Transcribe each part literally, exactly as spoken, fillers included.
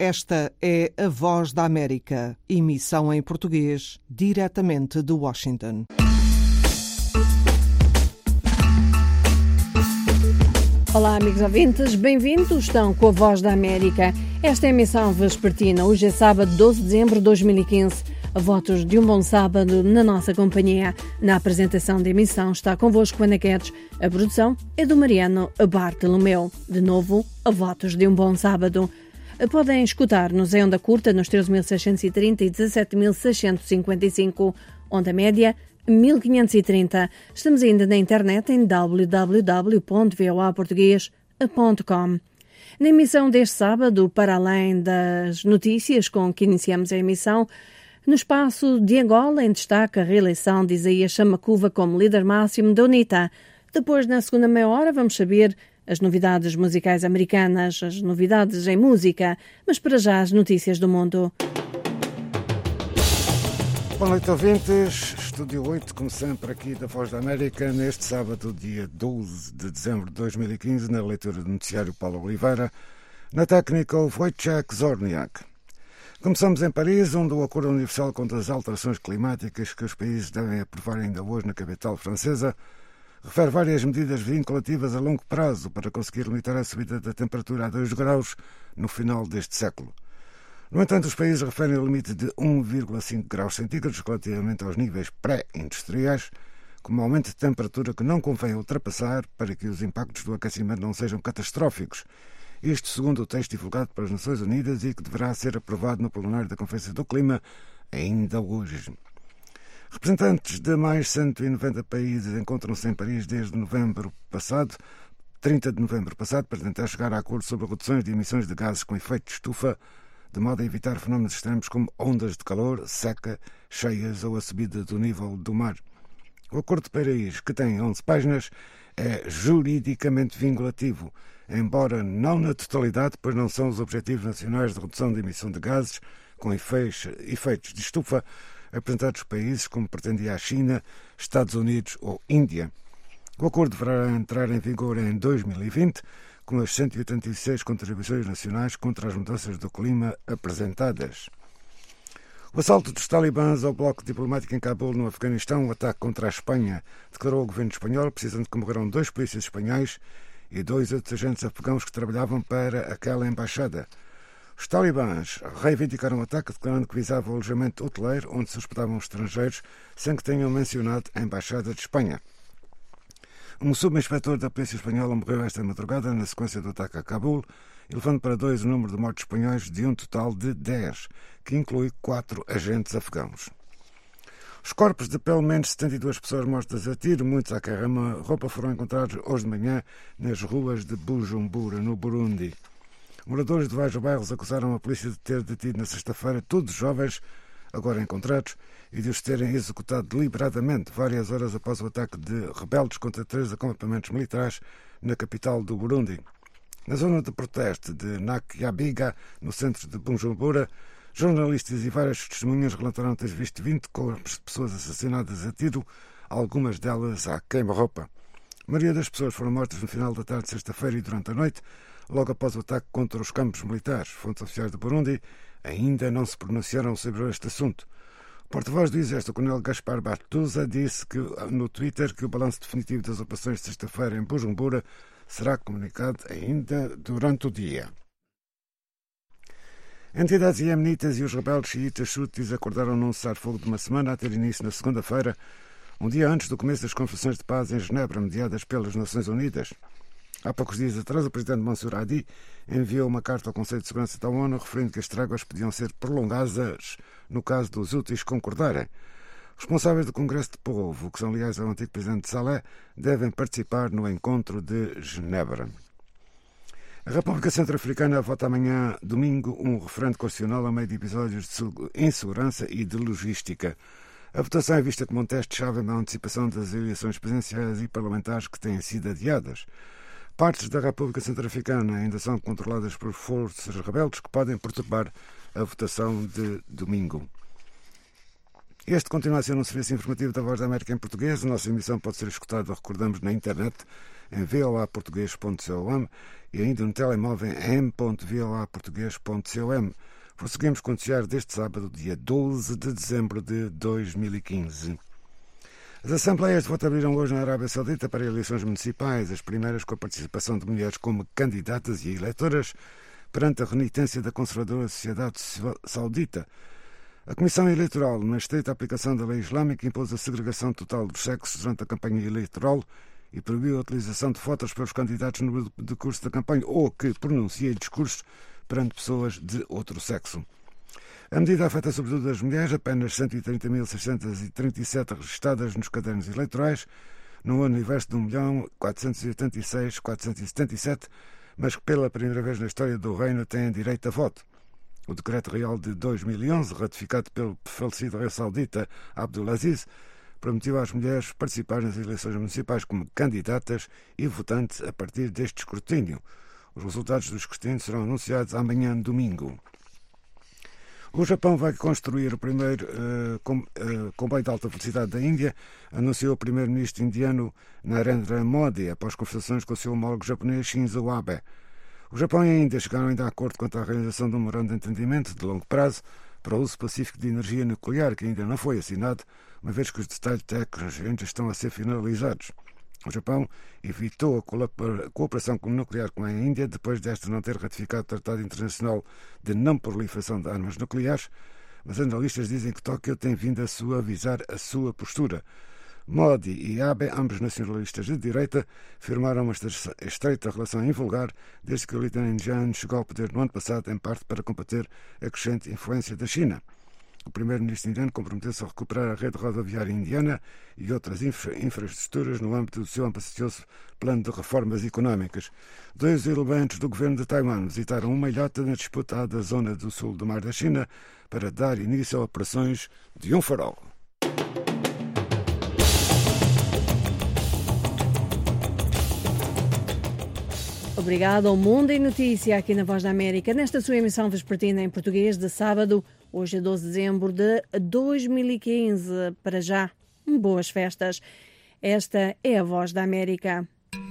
Esta é a Voz da América, emissão em português, diretamente de Washington. Olá, amigos ouvintes, bem-vindos, estão com a Voz da América. Esta é a emissão vespertina, hoje é sábado, doze de dezembro de dois mil e quinze. A votos de um bom sábado na nossa companhia. Na apresentação da emissão está convosco Ana Guedes. A produção é do Mariano Bartolomeu. De novo, a votos de um bom sábado. Podem escutar-nos em onda curta nos treze mil seiscentos e trinta e dezassete mil seiscentos e cinquenta e cinco, onda média mil quinhentos e trinta. Estamos ainda na internet em w w w ponto v o a português ponto com. Na emissão deste sábado, para além das notícias com que iniciamos a emissão, no espaço de Angola, em destaque a reeleição de Isaías Chamacuva como líder máximo da UNITA. Depois, na segunda meia hora, vamos saber as novidades musicais americanas, as novidades em música, mas para já as notícias do mundo. Boa noite, ouvintes. Estúdio oito, como sempre, aqui da Voz da América, neste sábado, dia doze de dezembro de dois mil e quinze, na leitura do noticiário Paulo Oliveira, na técnica o Wojciech Zorniak. Começamos em Paris, onde o Acordo Universal contra as Alterações Climáticas que os países devem aprovar ainda hoje na capital francesa refere várias medidas vinculativas a longo prazo para conseguir limitar a subida da temperatura a dois graus no final deste século. No entanto, os países referem o limite de um vírgula cinco graus centígrados relativamente aos níveis pré-industriais como aumento de temperatura que não convém ultrapassar para que os impactos do aquecimento não sejam catastróficos. Isto segundo o texto divulgado pelas Nações Unidas e que deverá ser aprovado no plenário da Conferência do Clima ainda hoje. Representantes de mais cento e noventa países encontram-se em Paris desde novembro passado, trinta de novembro passado, para tentar chegar a acordo sobre reduções de emissões de gases com efeito de estufa, de modo a evitar fenómenos extremos como ondas de calor, seca, cheias ou a subida do nível do mar. O Acordo de Paris, que tem onze páginas, é juridicamente vinculativo, embora não na totalidade, pois não são os Objetivos Nacionais de Redução de Emissão de Gases com efeitos de estufa apresentados por países como pretendia a China, Estados Unidos ou Índia. O acordo deverá entrar em vigor em dois mil e vinte, com as cento e oitenta e seis contribuições nacionais contra as mudanças do clima apresentadas. O assalto dos talibãs ao bloco diplomático em Cabul, no Afeganistão, o ataque contra a Espanha, declarou o governo espanhol, precisando que morreram dois polícias espanhóis e dois outros agentes afegãos que trabalhavam para aquela embaixada. Os talibãs reivindicaram o ataque, declarando que visava o alojamento hoteleiro onde se hospedavam estrangeiros, sem que tenham mencionado a embaixada de Espanha. Um subinspetor da polícia espanhola morreu esta madrugada na sequência do ataque a Cabul, elevando para dois o número de mortos espanhóis de um total de dez, que inclui quatro agentes afegãos. Os corpos de pelo menos setenta e duas pessoas mortas a tiro, muitos à queima-roupa, foram encontrados hoje de manhã nas ruas de Bujumbura, no Burundi. Moradores de vários bairros acusaram a polícia de ter detido na sexta-feira todos os jovens agora encontrados e de os terem executado deliberadamente várias horas após o ataque de rebeldes contra três acampamentos militares na capital do Burundi. Na zona de protesto de Nyakabiga, no centro de Bujumbura, jornalistas e várias testemunhas relataram ter visto vinte corpos de pessoas assassinadas a tiro, algumas delas à queima-roupa. A maioria das pessoas foram mortas no final da tarde de sexta-feira e durante a noite, logo após o ataque contra os campos militares. Fontes oficiais do Burundi ainda não se pronunciaram sobre este assunto. O porta-voz do Exército, o coronel Gaspar Bartusa, disse que, no Twitter que o balanço definitivo das operações de sexta-feira em Bujumbura será comunicado ainda durante o dia. Entidades iemenitas e os rebeldes xiitas hutis acordaram num cessar-fogo de uma semana a ter início na segunda-feira, um dia antes do começo das conferências de paz em Genebra, mediadas pelas Nações Unidas. Há poucos dias atrás, o presidente Mansur Hadi enviou uma carta ao Conselho de Segurança da ONU referindo que as tréguas podiam ser prolongadas no caso dos úteis concordarem. Responsáveis do Congresso de Povo, que são leais ao antigo presidente Saleh, devem participar no encontro de Genebra. A República Centro-Africana vota amanhã, domingo, um referendo constitucional a meio de episódios de insegurança e de logística. A votação é vista como um teste-chave na antecipação das eleições presidenciais e parlamentares que têm sido adiadas. Partes da República Centro-Africana ainda são controladas por forças rebeldes que podem perturbar a votação de domingo. Este continua a ser um serviço informativo da Voz da América em português. A nossa emissão pode ser escutada, recordamos, na internet, em v o a português ponto com e ainda no telemóvel em m ponto v o a português ponto com. Prosseguimos com o noticiário deste sábado, dia doze de dezembro de dois mil e quinze. As assembleias de voto abriram hoje na Arábia Saudita para eleições municipais, as primeiras com a participação de mulheres como candidatas e eleitoras, perante a renitência da conservadora sociedade saudita. A Comissão Eleitoral, na estrita aplicação da lei islâmica, impôs a segregação total dos sexos durante a campanha eleitoral e proibiu a utilização de fotos pelos candidatos no decurso da campanha ou que pronunciem discursos perante pessoas de outro sexo. A medida afeta sobretudo as mulheres, apenas cento e trinta mil seiscentos e trinta e sete registadas nos cadernos eleitorais, num universo de um milhão quatrocentos e oitenta e seis mil quatrocentos e setenta e sete, mas que pela primeira vez na história do reino têm direito a voto. O Decreto Real de dois mil e onze, ratificado pelo falecido rei saudita Abdulaziz, permitiu às mulheres participar nas eleições municipais como candidatas e votantes a partir deste escrutínio. Os resultados do escrutínio serão anunciados amanhã, domingo. O Japão vai construir o primeiro uh, com, uh, comboio de alta velocidade da Índia, anunciou o primeiro-ministro indiano Narendra Modi após conversações com o seu homólogo japonês Shinzo Abe. O Japão e a Índia chegaram ainda a acordo quanto à realização de um memorando de entendimento de longo prazo para o uso pacífico de energia nuclear, que ainda não foi assinado, uma vez que os detalhes técnicos ainda estão a ser finalizados. O Japão evitou a cooperação nuclear com a Índia depois desta não ter ratificado o Tratado Internacional de Não Proliferação de Armas Nucleares, mas analistas dizem que Tóquio tem vindo a suavizar a sua postura. Modi e Abe, ambos nacionalistas de direita, firmaram uma estreita relação invulgar desde que o líder indiano chegou ao poder no ano passado, em parte para combater a crescente influência da China. O primeiro-ministro indiano comprometeu-se a recuperar a rede rodoviária indiana e outras infra infraestruturas no âmbito do seu ambicioso plano de reformas económicas. Dois elementos do governo de Taiwan visitaram uma ilhota na disputada zona do sul do Mar da China para dar início a operações de um farol. Obrigado ao Mundo em Notícia aqui na Voz da América, nesta sua emissão vespertina em português de sábado, hoje é doze de dezembro de dois mil e quinze. Para já, boas festas. Esta é a Voz da América.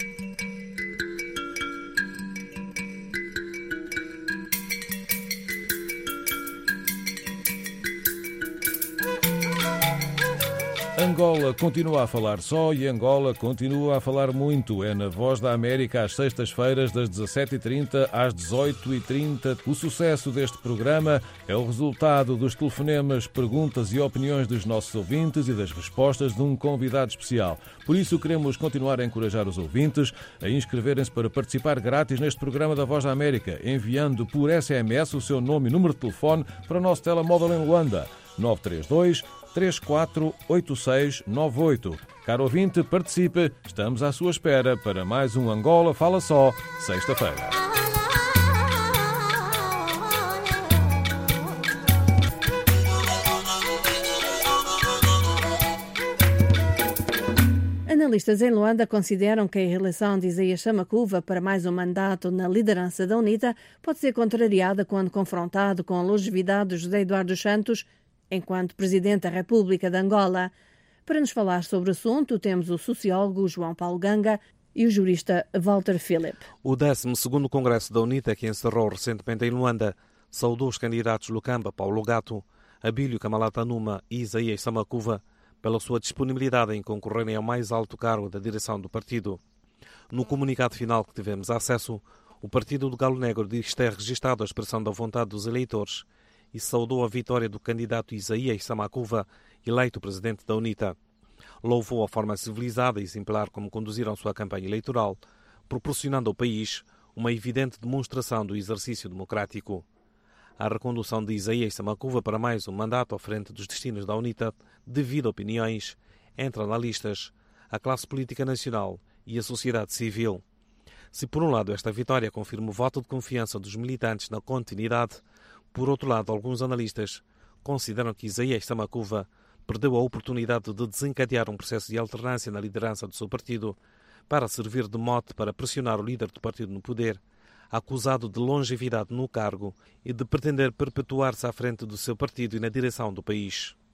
Angola continua a falar só e Angola continua a falar muito. É na Voz da América às sextas-feiras das dezassete e trinta às dezoito e trinta. O sucesso deste programa é o resultado dos telefonemas, perguntas e opiniões dos nossos ouvintes e das respostas de um convidado especial. Por isso queremos continuar a encorajar os ouvintes a inscreverem-se para participar grátis neste programa da Voz da América, enviando por S M S o seu nome e número de telefone para o nosso telemóvel em Luanda, nove três dois, três quatro oito seis nove oito. Caro ouvinte, participe. Estamos à sua espera para mais um Angola Fala Só, sexta-feira. Analistas em Luanda consideram que a reeleição de Isaías Samakuva para mais um mandato na liderança da UNITA pode ser contrariada quando confrontado com a longevidade de José Eduardo Santos enquanto Presidente da República de Angola. Para nos falar sobre o assunto, temos o sociólogo João Paulo Ganga e o jurista Walter Philip. O décimo segundo Congresso da UNITA, que encerrou recentemente em Luanda, saudou os candidatos Lukamba Paulo Gato, Abílio Camalata Numa e Isaías Samakuva pela sua disponibilidade em concorrerem ao mais alto cargo da direção do partido. No comunicado final que tivemos acesso, o Partido do Galo Negro diz ter registrado a expressão da vontade dos eleitores e saudou a vitória do candidato Isaías Samakuva, eleito presidente da UNITA. Louvou a forma civilizada e exemplar como conduziram sua campanha eleitoral, proporcionando ao país uma evidente demonstração do exercício democrático. A recondução de Isaías Samakuva para mais um mandato à frente dos destinos da UNITA devido a opiniões entre analistas, a classe política nacional e a sociedade civil. Se por um lado esta vitória confirma o voto de confiança dos militantes na continuidade, por outro lado, alguns analistas consideram que Isaías Samakuva perdeu a oportunidade de desencadear um processo de alternância na liderança do seu partido para servir de mote para pressionar o líder do partido no poder, acusado de longevidade no cargo e de pretender perpetuar-se à frente do seu partido e na direção do país.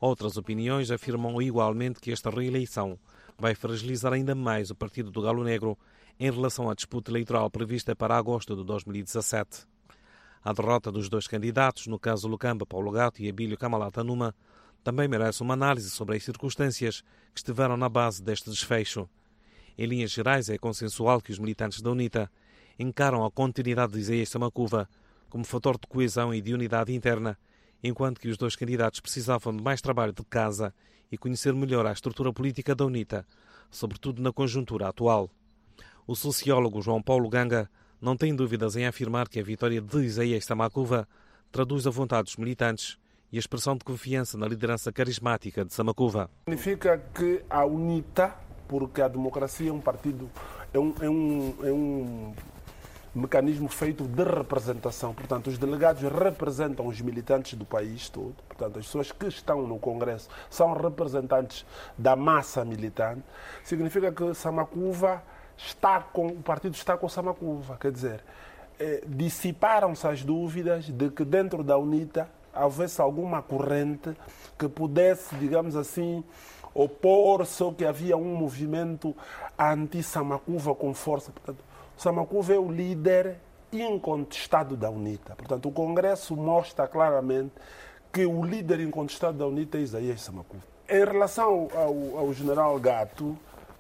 Outras opiniões afirmam igualmente que esta reeleição vai fragilizar ainda mais o Partido do Galo Negro em relação à disputa eleitoral prevista para agosto de dois mil e dezassete. A derrota dos dois candidatos, no caso Lucamba Paulo Gato e Abílio Camalata Numa, também merece uma análise sobre as circunstâncias que estiveram na base deste desfecho. Em linhas gerais, é consensual que os militantes da UNITA encaram a continuidade de Isaías Samakuva como fator de coesão e de unidade interna, enquanto que os dois candidatos precisavam de mais trabalho de casa e conhecer melhor a estrutura política da UNITA, sobretudo na conjuntura atual. O sociólogo João Paulo Ganga não tem dúvidas em afirmar que a vitória de Isaías Samakuva traduz a vontade dos militantes e a expressão de confiança na liderança carismática de Samakuva. Significa que a UNITA, porque a democracia é um partido, é um, é um, é um mecanismo feito de representação. Portanto, os delegados representam os militantes do país todo. Portanto, as pessoas que estão no Congresso são representantes da massa militante. Significa que Samakuva está com, o partido está com Samakuva. Quer dizer, eh, dissiparam-se as dúvidas de que dentro da UNITA houvesse alguma corrente que pudesse, digamos assim, opor-se ou que havia um movimento anti-Samakuva com força. Portanto, Samakuva é o líder incontestado da UNITA. Portanto, o Congresso mostra claramente que o líder incontestado da UNITA é Isaías Samakuva. Em relação ao, ao general Gato,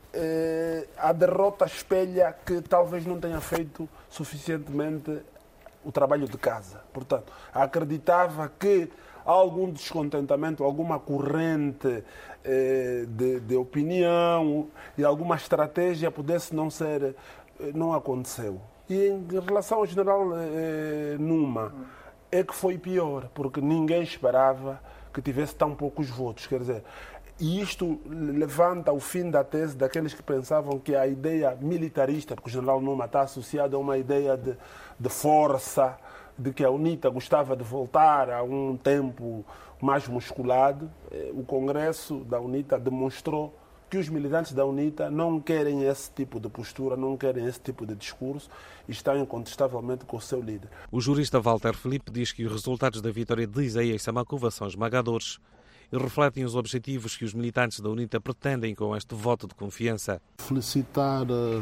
eh, a derrota espelha que talvez não tenha feito suficientemente o trabalho de casa. Portanto, acreditava que algum descontentamento, alguma corrente eh, de, de opinião e alguma estratégia pudesse não ser... não aconteceu. E em relação ao general eh, Numa, é que foi pior, porque ninguém esperava que tivesse tão poucos votos. Quer dizer, e isto levanta o fim da tese daqueles que pensavam que a ideia militarista, porque o general Numa está associado a uma ideia de, de força, de que a UNITA gostava de voltar a um tempo mais musculado. O Congresso da UNITA demonstrou que os militantes da UNITA não querem esse tipo de postura, não querem esse tipo de discurso e estão incontestavelmente com o seu líder. O jurista Walter Felipe diz que os resultados da vitória de Isaías Samakuva são esmagadores e refletem os objetivos que os militantes da UNITA pretendem com este voto de confiança. Felicitar uh,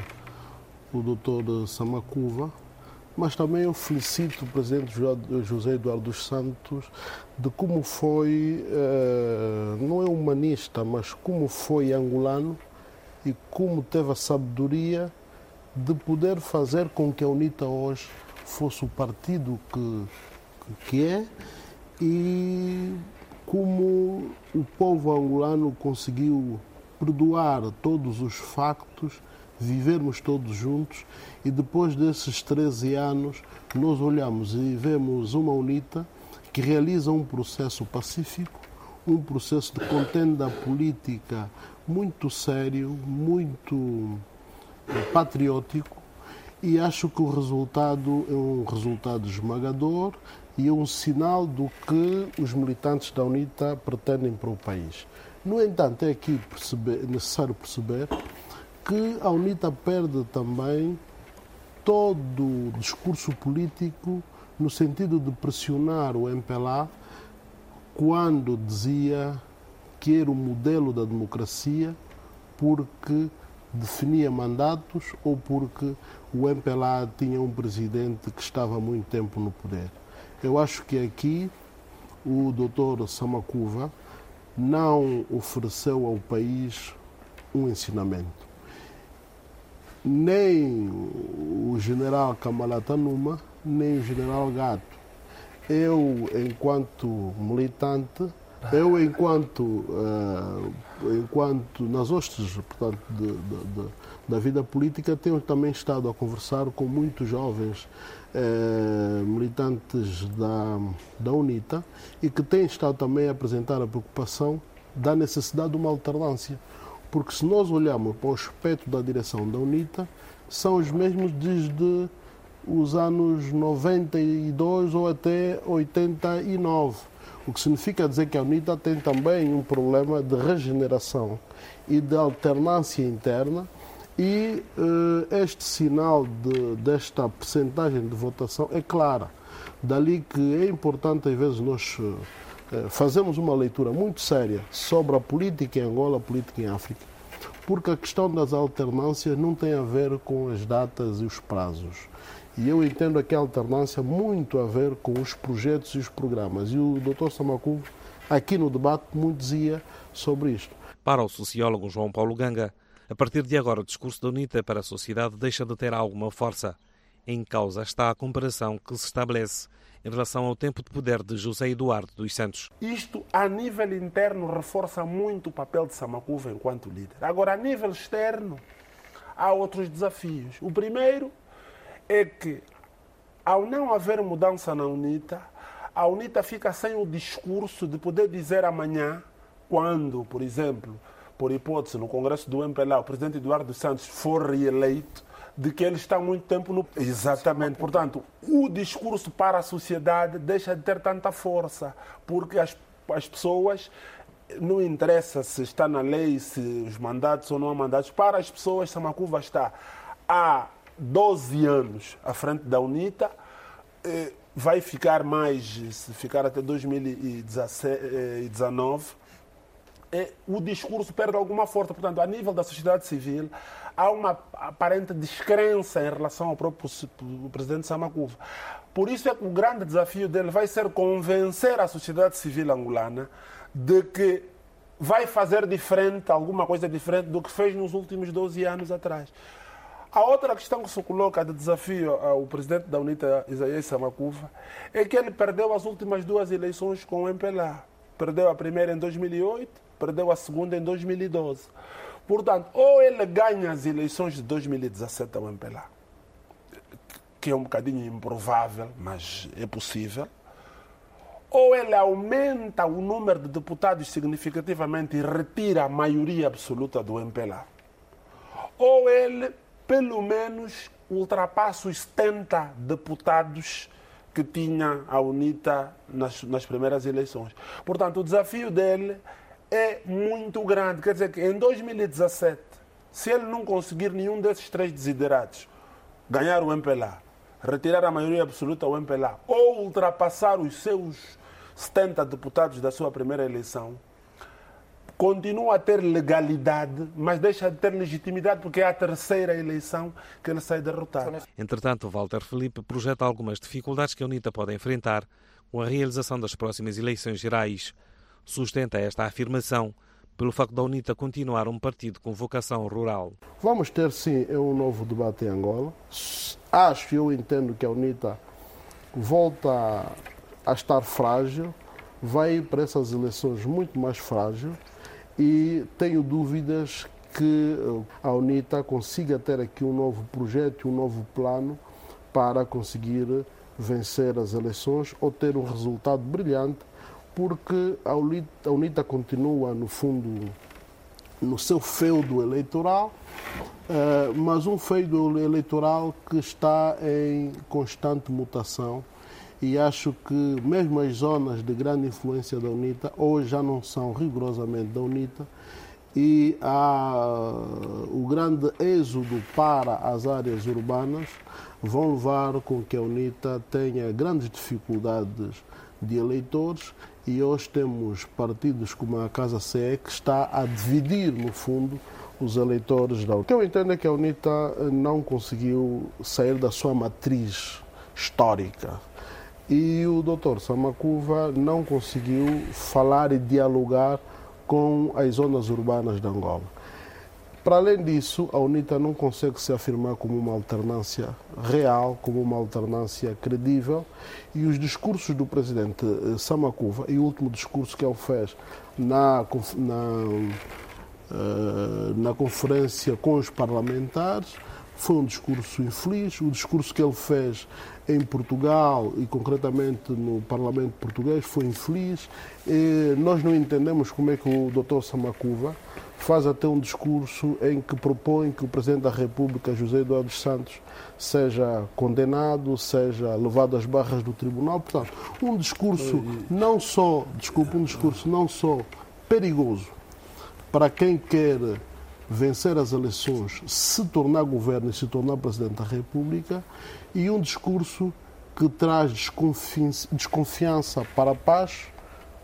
o doutor Samakuva, mas também eu felicito o presidente José Eduardo dos Santos de como foi, eh, não é humanista, mas como foi angolano e como teve a sabedoria de poder fazer com que a UNITA hoje fosse o partido que, que é e como o povo angolano conseguiu perdoar todos os factos, vivermos todos juntos e depois desses treze anos nós olhamos e vemos uma UNITA que realiza um processo pacífico, um processo de contenda política muito sério, muito patriótico e acho que o resultado é um resultado esmagador e é um sinal do que os militantes da UNITA pretendem para o país. No entanto, é aqui perceber, necessário perceber que a UNITA perde também todo o discurso político no sentido de pressionar o M P L A quando dizia que era o modelo da democracia porque definia mandatos ou porque o M P L A tinha um presidente que estava há muito tempo no poder. Eu acho que aqui o doutor Samakuva não ofereceu ao país um ensinamento. Nem o general Camalata Numa, nem o general Gato. Eu, enquanto militante, eu, enquanto, uh, enquanto nas hostes, portanto, de, de, de, da vida política, tenho também estado a conversar com muitos jovens uh, militantes da, da UNITA e que têm estado também a apresentar a preocupação da necessidade de uma alternância. Porque se nós olharmos para o aspecto da direção da UNITA, são os mesmos desde os anos noventa e dois ou até oitenta e nove. O que significa dizer que a UNITA tem também um problema de regeneração e de alternância interna e eh, este sinal de, desta percentagem de votação é clara. Dali que é importante às vezes nós fazemos uma leitura muito séria sobre a política em Angola, a política em África, porque a questão das alternâncias não tem a ver com as datas e os prazos. E eu entendo aqui a alternância muito a ver com os projetos e os programas. E o doutor Samakuva, aqui no debate, muito dizia sobre isto. Para o sociólogo João Paulo Ganga, a partir de agora o discurso da UNITA para a sociedade deixa de ter alguma força. Em causa está a comparação que se estabelece em relação ao tempo de poder de José Eduardo dos Santos. Isto, a nível interno, reforça muito o papel de Samakuva enquanto líder. Agora, a nível externo, há outros desafios. O primeiro é que, ao não haver mudança na UNITA, a UNITA fica sem o discurso de poder dizer amanhã, quando, por exemplo, por hipótese, no Congresso do M P L A, o presidente Eduardo dos Santos for reeleito, de que ele está há muito tempo no... Exatamente. Portanto, o discurso para a sociedade deixa de ter tanta força, porque as, as pessoas, não interessa se está na lei, se os mandatos ou não há mandatos, para as pessoas, Samakuva está há doze anos à frente da UNITA, vai ficar mais, se ficar até dois mil e dezenove, o discurso perde alguma força. Portanto, a nível da sociedade civil, há uma aparente descrença em relação ao próprio presidente Samakuva. Por isso é que o grande desafio dele vai ser convencer a sociedade civil angolana de que vai fazer diferente, alguma coisa diferente do que fez nos últimos doze anos atrás. A outra questão que se coloca de desafio ao presidente da UNITA, Isaías Samakuva, é que ele perdeu as últimas duas eleições com o M P L A. Perdeu a primeira em dois mil e oito, perdeu a segunda em dois mil e doze. Portanto, ou ele ganha as eleições de dois mil e dezassete ao M P L A, que é um bocadinho improvável, mas é possível, ou ele aumenta o número de deputados significativamente e retira a maioria absoluta do M P L A, ou ele, pelo menos, ultrapassa os setenta deputados que tinha a UNITA nas, nas primeiras eleições. Portanto, o desafio dele é muito grande. Quer dizer que em dois mil e dezassete, se ele não conseguir nenhum desses três desiderados, ganhar o M P L A, retirar a maioria absoluta ao M P L A, ou ultrapassar os seus setenta deputados da sua primeira eleição, continua a ter legalidade, mas deixa de ter legitimidade, porque é a terceira eleição que ele sai derrotado. Entretanto, Walter Filipe projeta algumas dificuldades que a UNITA pode enfrentar com a realização das próximas eleições gerais. Sustenta esta afirmação pelo facto da UNITA continuar um partido com vocação rural. Vamos ter, sim, um novo debate em Angola. Acho, eu entendo que a UNITA volta a estar frágil, vai para essas eleições muito mais frágil, e tenho dúvidas que a UNITA consiga ter aqui um novo projeto, um novo plano para conseguir vencer as eleições ou ter um resultado brilhante, porque a UNITA, a UNITA continua, no fundo, no seu feudo eleitoral, mas um feudo eleitoral que está em constante mutação. E acho que mesmo as zonas de grande influência da UNITA hoje já não são rigorosamente da UNITA, e há o grande êxodo para as áreas urbanas vão levar com que a UNITA tenha grandes dificuldades de eleitores, e hoje temos partidos como a Casa C E que está a dividir, no fundo, os eleitores da UNITA. O que eu entendo é que a UNITA não conseguiu sair da sua matriz histórica. E o doutor Samakuva não conseguiu falar e dialogar com as zonas urbanas de Angola. Para além disso, a UNITA não consegue se afirmar como uma alternância real, como uma alternância credível, e os discursos do presidente Samakuva, e o último discurso que ele fez na, na, na conferência com os parlamentares, foi um discurso infeliz. O discurso que ele fez em Portugal e concretamente no Parlamento português foi infeliz. E nós não entendemos como é que o doutor Samakuva faz até um discurso em que propõe que o Presidente da República, José Eduardo dos Santos, seja condenado, seja levado às barras do tribunal. Portanto, um discurso não só, desculpe, um discurso não só perigoso para quem quer vencer as eleições, se tornar governo e se tornar Presidente da República, e um discurso que traz desconfiança para a paz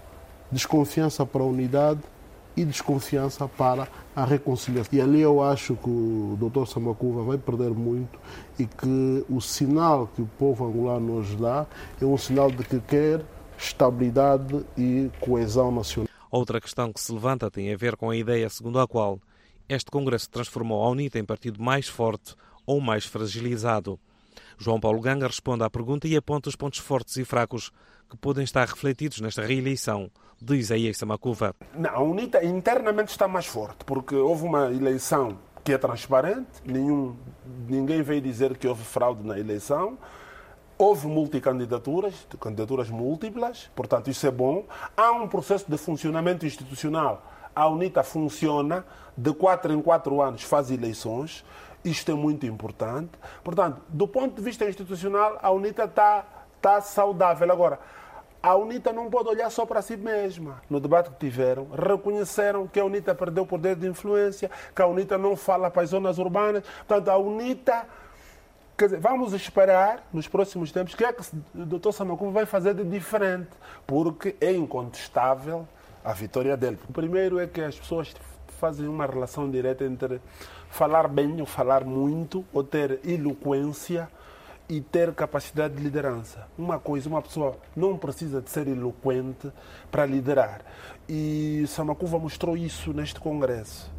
desconfiança para a unidade e desconfiança para a reconciliação. E ali eu acho que o doutor Samakuva vai perder muito e que o sinal que o povo angolano nos dá é um sinal de que quer estabilidade e coesão nacional. Outra questão que se levanta tem a ver com a ideia segundo a qual este Congresso transformou a UNITA em partido mais forte ou mais fragilizado. João Paulo Ganga responde à pergunta e aponta os pontos fortes e fracos que podem estar refletidos nesta reeleição de Isaías Samakuva. Não, a UNITA internamente está mais forte, porque houve uma eleição que é transparente, nenhum, ninguém veio dizer que houve fraude na eleição, houve multicandidaturas, candidaturas múltiplas, portanto isso é bom. Há um processo de funcionamento institucional. A UNITA funciona, de quatro em quatro anos faz eleições, isto é muito importante. Portanto, do ponto de vista institucional, a UNITA está, está saudável. Agora, a UNITA não pode olhar só para si mesma. No debate que tiveram, reconheceram que a UNITA perdeu o poder de influência, que a UNITA não fala para as zonas urbanas. Portanto, a UNITA... Quer dizer, vamos esperar, nos próximos tempos, o que é que o doutor Samakuva vai fazer de diferente, porque é incontestável a vitória dele. O primeiro é que as pessoas fazem uma relação direta entre falar bem ou falar muito, ou ter eloquência e ter capacidade de liderança. Uma coisa, uma pessoa não precisa de ser eloquente para liderar. E Samakuva mostrou isso neste congresso.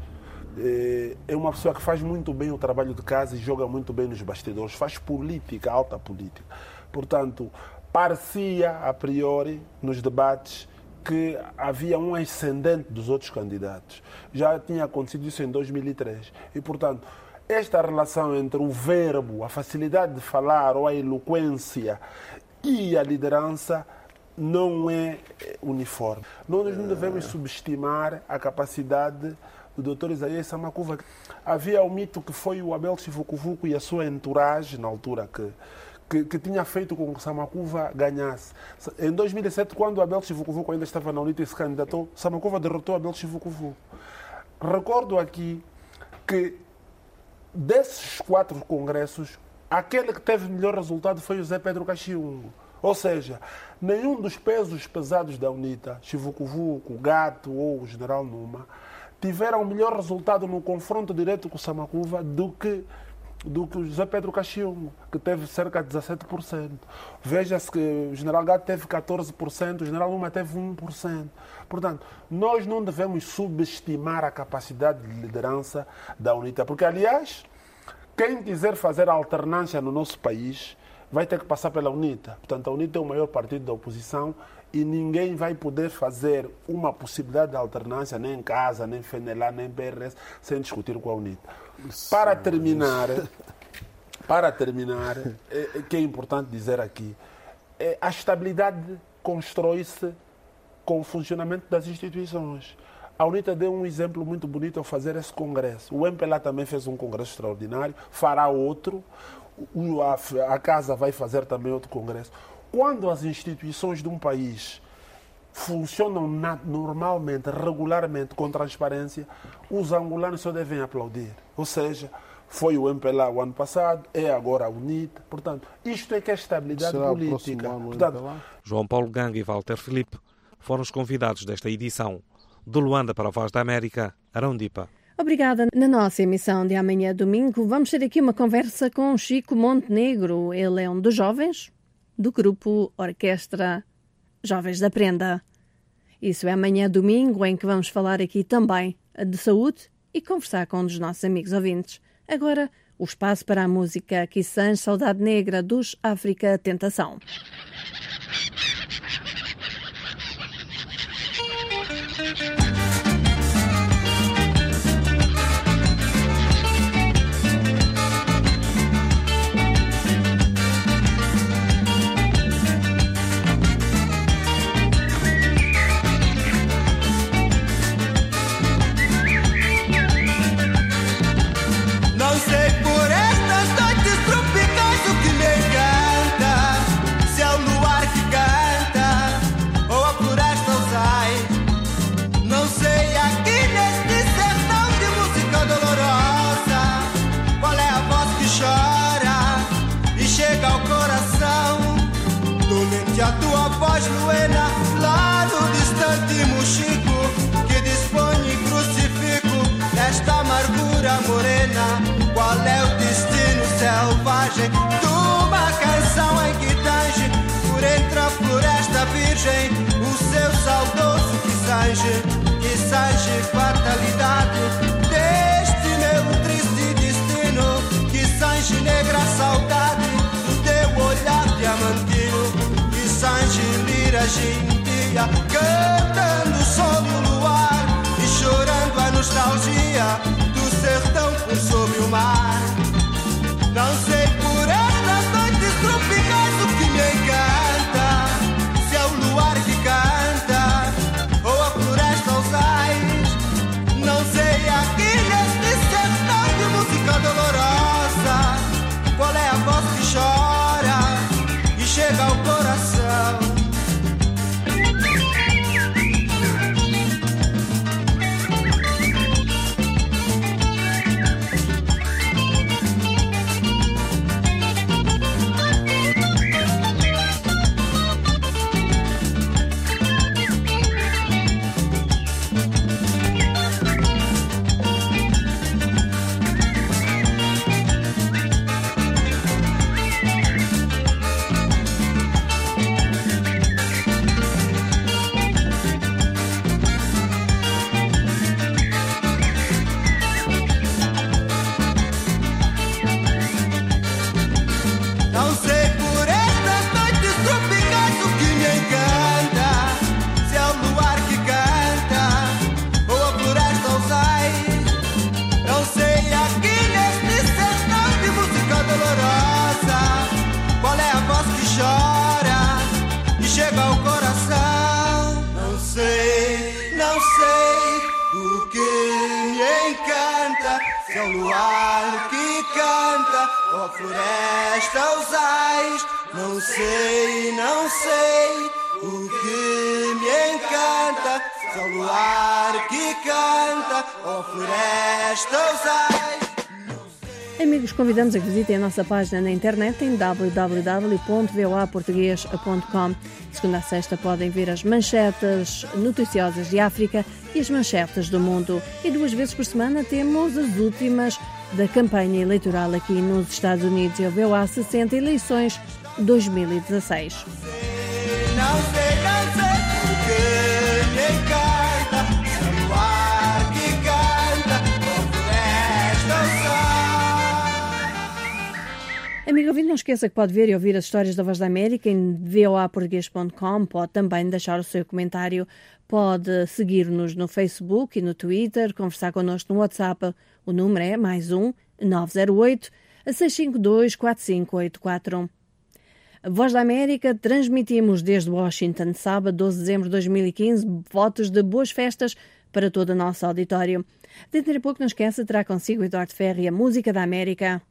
É uma pessoa que faz muito bem o trabalho de casa e joga muito bem nos bastidores, faz política, alta política. Portanto, parecia, a priori, nos debates, que havia um ascendente dos outros candidatos. Já tinha acontecido isso em dois mil e três. E, portanto, esta relação entre o verbo, a facilidade de falar ou a eloquência e a liderança não é uniforme. Nós não devemos subestimar a capacidade do doutor Isaías Samakuva. Havia o mito que foi o Abel Chivukuvuku e a sua entourage, na altura, que, que, que tinha feito com que Samakuva ganhasse. Em dois mil e sete, quando o Abel Chivukuvuku ainda estava na UNITA e se candidatou, Samakuva derrotou o Abel Chivukuvuku. Recordo aqui que desses quatro congressos, aquele que teve melhor resultado foi o José Pedro Caxiungo. Ou seja, nenhum dos pesos pesados da UNITA, Chivukuvuku, Gato ou o General Numa, tiveram melhor resultado no confronto direto com o Samakuva do que, do que o José Pedro Caxiungo, que teve cerca de dezassete por cento. Veja-se que o General Gato teve catorze por cento, o General Numa teve um por cento. Portanto, nós não devemos subestimar a capacidade de liderança da UNITA, porque, aliás, quem quiser fazer alternância no nosso país vai ter que passar pela UNITA. Portanto, a UNITA é o maior partido da oposição e ninguém vai poder fazer uma possibilidade de alternância, nem em casa, nem F N L A, nem P R S, sem discutir com a UNITA. Para terminar, para terminar, é, que é importante dizer aqui, é, a estabilidade constrói-se com o funcionamento das instituições. A UNITA deu um exemplo muito bonito ao fazer esse congresso. O M P L A também fez um congresso extraordinário, fará outro, a Casa vai fazer também outro congresso. Quando as instituições de um país funcionam na, normalmente, regularmente, com transparência, os angolanos só devem aplaudir. Ou seja, foi o M P L A o ano passado, é agora a UNITA. Portanto, isto é que é estabilidade Será política. Portanto, João Paulo Ganga e Walter Filipe foram os convidados desta edição. De Luanda para a Voz da América, Arão Dipa. Obrigada. Na nossa emissão de amanhã, domingo, vamos ter aqui uma conversa com Chico Montenegro. Ele é um dos jovens do grupo Orquestra Jovens da Prenda. Isso é amanhã, domingo, em que vamos falar aqui também de saúde e conversar com um dos nossos amigos ouvintes. Agora, o espaço para a música Kissan Saudade Negra dos África Tentação. A tua voz, Luena, lá no distante imagem de uma canção em que tange por entre a floresta virgem o seu saudoso Kissange, Kissange, fatalidade deste meu triste destino, Kissange, negra saudade do teu olhar diamantino, Kissange, lira gentia, cantando sol no luar e chorando a nostalgia do sertão por sobre o mar. Não sei por estas noites tropicais o que me encanta, se é o luar que canta ou a floresta aos ais. Não sei aqui neste sertão de música dolorosa qual é a voz que chora e chega ao coração. Floresta aos ais, não sei, não sei o que me encanta, só o luar que canta, ó floresta aos ais. Amigos, convidamos a que visitem a nossa página na internet em w w w ponto v o a português ponto com. Segunda a sexta podem ver as manchetes noticiosas de África e as manchetes do mundo. E duas vezes por semana temos as últimas da campanha eleitoral aqui nos Estados Unidos. É o V O A sessenta Eleições dois mil e dezasseis. Não sei, não sei o que me encanta, o ar que canta, o floresta ao sol. Amigo ouvinte, não esqueça que pode ver e ouvir as histórias da Voz da América em v o a português ponto com. Pode também deixar o seu comentário. Pode seguir-nos no Facebook e no Twitter, conversar connosco no WhatsApp. O número é mais um nove zero oito, seis cinco dois, quatro cinco oito quatro. A Voz da América, transmitimos desde Washington, sábado, doze de dezembro de dois mil e quinze, votos de boas festas para todo o nosso auditório. Dentro de pouco, não esqueça, terá consigo Eduardo Ferri, a música da América.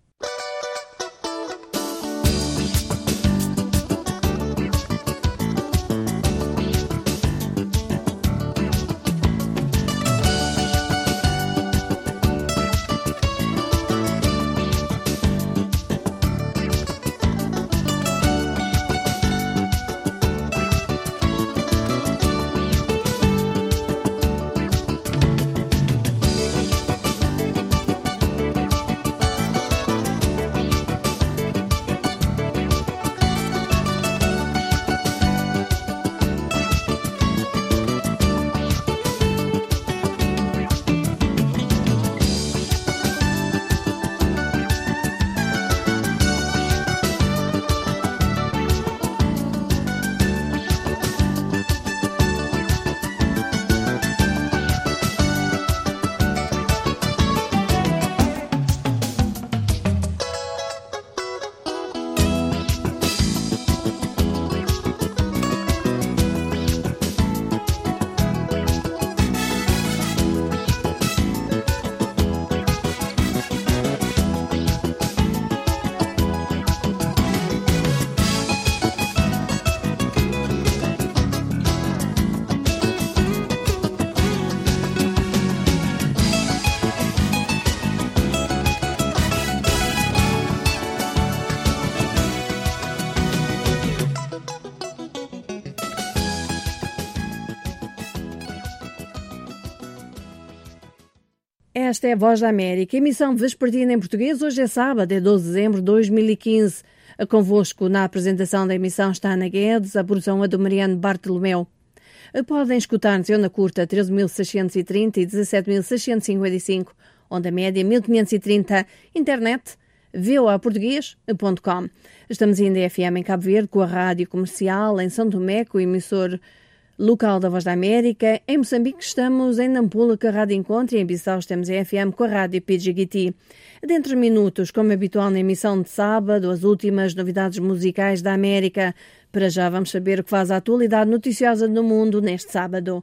Esta é a Voz da América, emissão vespertina em português. Hoje é sábado, é doze de dezembro de dois mil e quinze. Convosco na apresentação da emissão está Ana Guedes, a produção é do Mariano Bartolomeu. Podem escutar-nos eu na curta treze mil seiscentos e trinta e dezassete mil seiscentos e cinquenta e cinco, onda média mil quinhentos e trinta, internet v o a português ponto com. Estamos ainda em F M em Cabo Verde com a Rádio Comercial, em São Tomé com o emissor local da Voz da América. Em Moçambique estamos em Nampula com a Rádio Encontro e em Bissau estamos em F M com a Rádio P G G T. Dentro de minutos, como habitual na emissão de sábado, as últimas novidades musicais da América. Para já vamos saber o que faz a atualidade noticiosa no mundo neste sábado.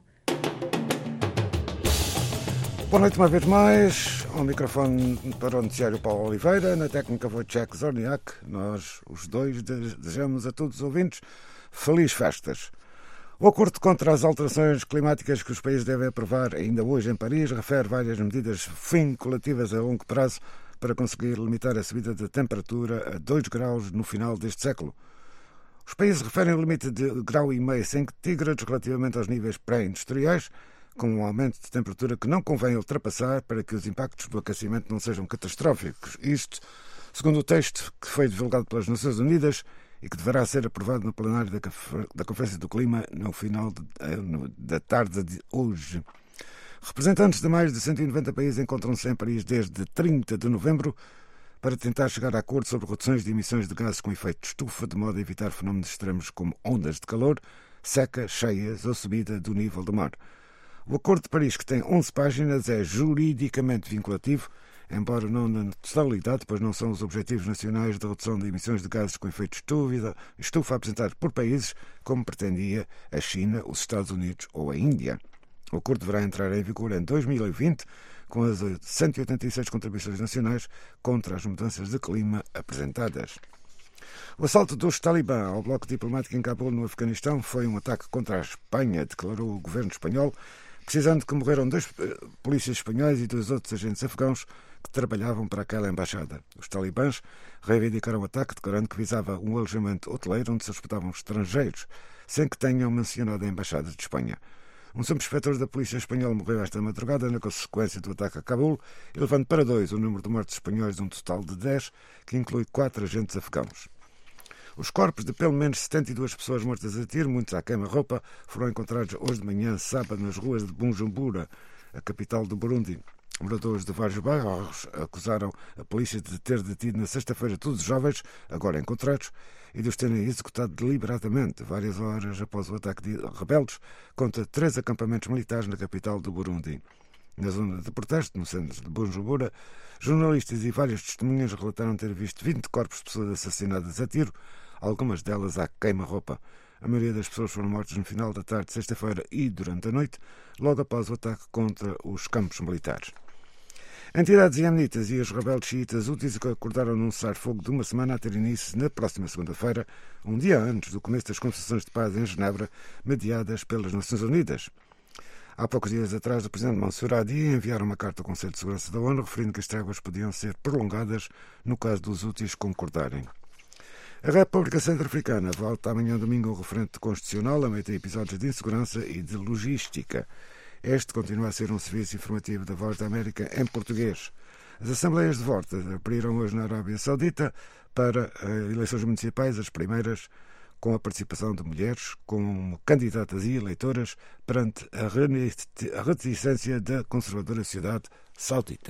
Boa noite uma vez mais. Ao microfone para o noticiário Paulo Oliveira, na técnica Wojciech Zorniak. Nós, os dois, desejamos a todos os ouvintes felizes festas. O acordo contra as alterações climáticas que os países devem aprovar ainda hoje em Paris refere várias medidas vinculativas a longo prazo para conseguir limitar a subida da temperatura a dois graus no final deste século. Os países referem o limite de grau e meio centígrados relativamente aos níveis pré-industriais, com um aumento de temperatura que não convém ultrapassar para que os impactos do aquecimento não sejam catastróficos. Isto, segundo o texto que foi divulgado pelas Nações Unidas e que deverá ser aprovado no plenário da, da Conferência do Clima no final de, no, da tarde de hoje. Representantes de mais de cento e noventa países encontram-se em Paris desde trinta de novembro para tentar chegar a acordo sobre reduções de emissões de gases com efeito de estufa, de modo a evitar fenómenos extremos como ondas de calor, seca, cheias ou subida do nível do mar. O Acordo de Paris, que tem onze páginas, é juridicamente vinculativo, embora não na totalidade, pois não são os Objetivos Nacionais de Redução de Emissões de Gases com Efeito de Estufa apresentados por países, como pretendia a China, os Estados Unidos ou a Índia. O acordo deverá entrar em vigor em dois mil e vinte, com as cento e oitenta e seis contribuições nacionais contra as mudanças de clima apresentadas. O assalto dos talibã ao bloco diplomático em Cabul, no Afeganistão, foi um ataque contra a Espanha, declarou o governo espanhol, precisando que morreram dois polícias espanhóis e dois outros agentes afegãos que trabalhavam para aquela embaixada. Os talibãs reivindicaram o ataque, declarando que visava um alojamento hoteleiro onde se hospedavam estrangeiros, sem que tenham mencionado a embaixada de Espanha. Um subinspetor da polícia espanhola morreu esta madrugada na consequência do ataque a Cabul, elevando para dois o número de mortos espanhóis de um total de dez, que inclui quatro agentes afegãos. Os corpos de pelo menos setenta e duas pessoas mortas a tiro, muitos à queima-roupa, foram encontrados hoje de manhã, sábado, nas ruas de Bujumbura, a capital do Burundi. Moradores de vários bairros acusaram a polícia de ter detido na sexta-feira todos os jovens, agora encontrados, e de os terem executado deliberadamente, várias horas após o ataque de rebeldes contra três acampamentos militares na capital do Burundi. Na zona de protesto, no centro de Bujumbura, jornalistas e várias testemunhas relataram ter visto vinte corpos de pessoas assassinadas a tiro, algumas delas à queima-roupa. A maioria das pessoas foram mortas no final da tarde de sexta-feira e durante a noite, logo após o ataque contra os campos militares. Entidades iemenitas e os rebeldes xiitas úteis acordaram num cessar-fogo de uma semana a ter início na próxima segunda-feira, um dia antes do começo das conversações de paz em Genebra, mediadas pelas Nações Unidas. Há poucos dias atrás, o presidente Mansour Hadi enviara uma carta ao Conselho de Segurança da ONU referindo que as tréguas podiam ser prolongadas no caso dos úteis concordarem. A República Centro-Africana volta amanhã domingo ao referendo constitucional a meio de episódios de insegurança e de logística. Este continua a ser um serviço informativo da Voz da América em português. As assembleias de voto abriram hoje na Arábia Saudita para eleições municipais, as primeiras com a participação de mulheres como candidatas e eleitoras perante a reticência da conservadora sociedade saudita.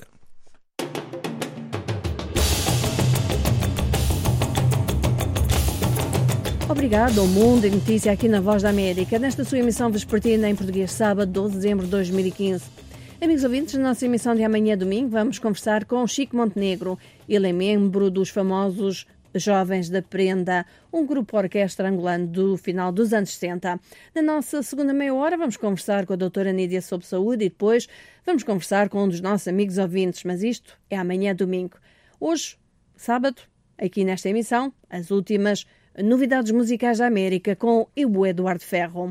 Obrigado ao Mundo e Notícia aqui na Voz da América, nesta sua emissão vespertina em português, sábado, doze de dezembro de dois mil e quinze. Amigos ouvintes, na nossa emissão de amanhã, domingo, vamos conversar com Chico Montenegro. Ele é membro dos famosos Jovens da Prenda, um grupo orquestra angolano do final dos anos sessenta. Na nossa segunda meia hora vamos conversar com a doutora Nídia sobre saúde e depois vamos conversar com um dos nossos amigos ouvintes, mas isto é amanhã, domingo. Hoje, sábado, aqui nesta emissão, as últimas novidades musicais da América com o Eduardo Ferro.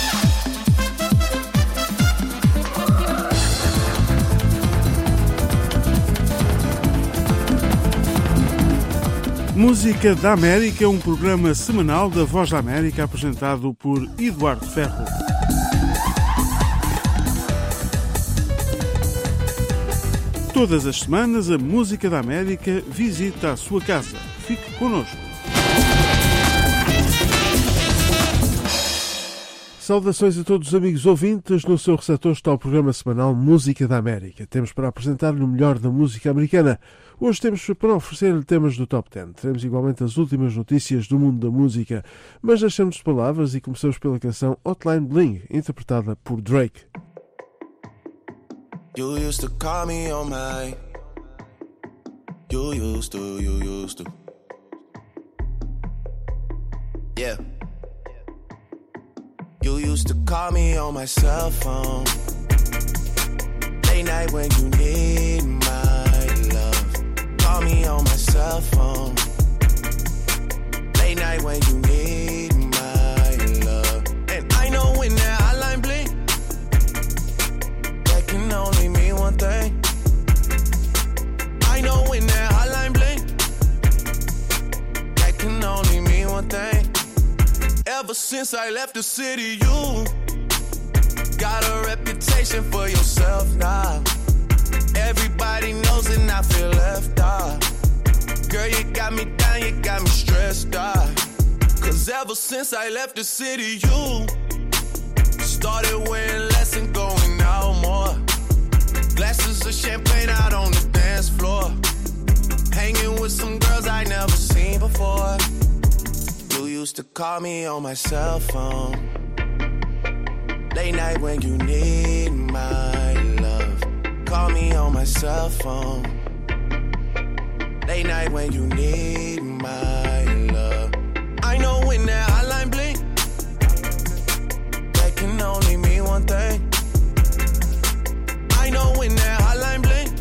Música da América é um programa semanal da Voz da América apresentado por Eduardo Ferro. Todas as semanas, a Música da América visita a sua casa. Fique connosco. Saudações a todos os amigos ouvintes. No seu receptor está o programa semanal Música da América. Temos para apresentar-lhe o melhor da música americana. Hoje temos para oferecer-lhe temas do Top dez. Teremos igualmente as últimas notícias do mundo da música. Mas deixamos de palavras e começamos pela canção Hotline Bling, interpretada por Drake. You used to call me on my You used to, you used to Yeah You used to call me on my cell phone Late night when you need my love Call me on my cell phone Late night when you need my love And I know when that hotline blink That can only mean one thing I know when that hotline blink That can only mean one thing Ever since I left the city, you got a reputation for yourself now. Everybody knows and I feel left out. Girl, you got me down, you got me stressed out. Cause ever since I left the city, you started wearing less and going out more. Glasses of champagne out on the dance floor. Hanging with some girls I never seen before. You used to call me on my cell phone Late night when you need my love Call me on my cell phone Late night when you need my love I know when that hotline blink That can only mean one thing I know when that hotline blink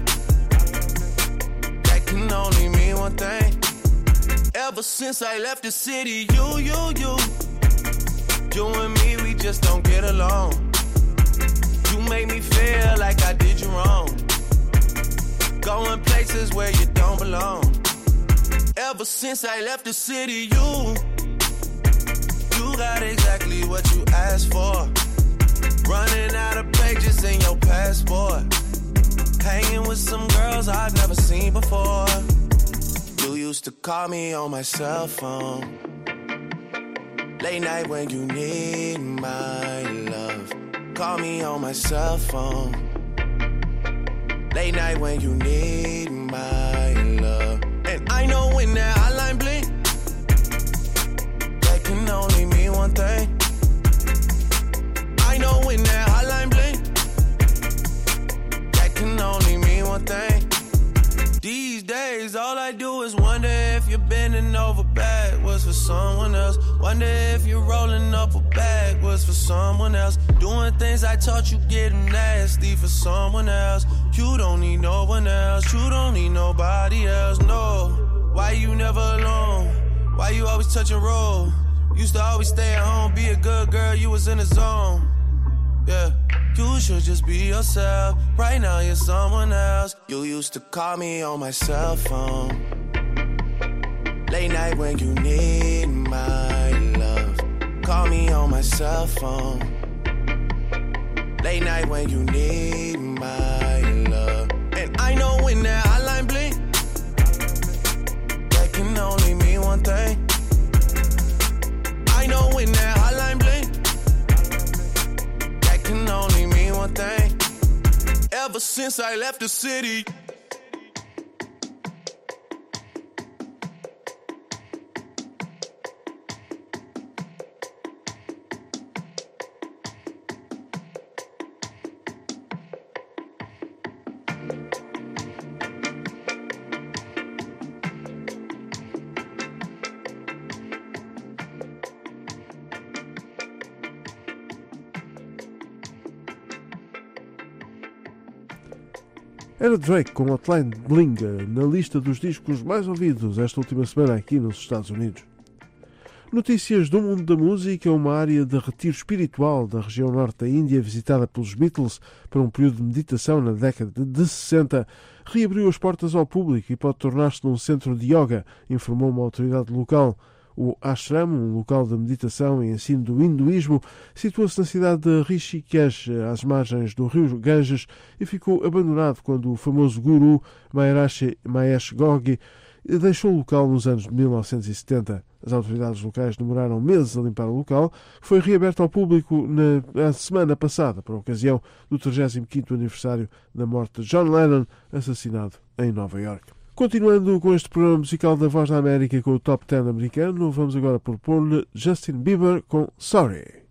That can only mean one thing Ever since I left the city, you, you, you You and me, we just don't get along You make me feel like I did you wrong Going places where you don't belong Ever since I left the city, you You got exactly what you asked for Running out of pages in your passport Hanging with some girls I've never seen before You used to call me on my cell phone Late night when you need my love Call me on my cell phone Late night when you need my love And I know when that hotline blink That can only mean one thing I know when that hotline blink That can only mean one thing These days, all I do is wonder if you're bending over backwards for someone else. Wonder if you're rolling up or backwards for someone else. Doing things I taught you getting nasty for someone else. You don't need no one else. You don't need nobody else, no. Why you never alone? Why you always touch and roll? Used to always stay at home, be a good girl, you was in the zone. Yeah. You should just be yourself. Right now you're someone else. You used to call me on my cell phone Late night when you need my love Call me on my cell phone Late night when you need my love And I know when that hotline blink That can only mean one thing I know when that hotline blink That can only mean one thing Ever since I left the city Era Drake com Hotline Bling na lista dos discos mais ouvidos esta última semana aqui nos Estados Unidos. Notícias do mundo da música. Uma área de retiro espiritual da região norte da Índia, visitada pelos Beatles para um período de meditação na década de sessenta, reabriu as portas ao público e pode tornar-se num centro de yoga, informou uma autoridade local. O ashram, um local de meditação e ensino do hinduísmo, situa-se na cidade de Rishikesh, às margens do rio Ganges, e ficou abandonado quando o famoso guru Maharishi Mahesh Yogi deixou o local nos anos de mil novecentos e setenta. As autoridades locais demoraram meses a limpar o local, que foi reaberto ao público na semana passada, por ocasião do trigésimo quinto aniversário da morte de John Lennon, assassinado em Nova Iorque. Continuando com este programa musical da Voz da América com o Top dez americano, vamos agora propor-lhe Justin Bieber com Sorry.